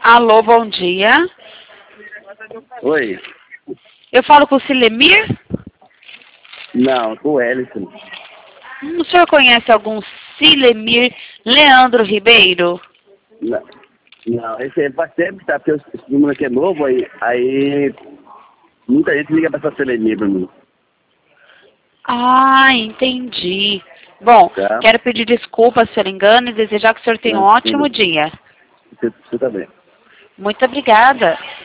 Alô, bom dia. Oi. Eu falo com o Silemir? Não, com o Ellison. O senhor conhece algum Silemir Leandro Ribeiro? Não, esse faz tempo que tá, porque esse número aqui é novo, aí muita gente liga pra essa Selenir pra mim. Ah, entendi. Bom, Tá? quero pedir desculpas se eu engano e desejar que o senhor tenha um Não, ótimo dia. você também. Muito obrigada.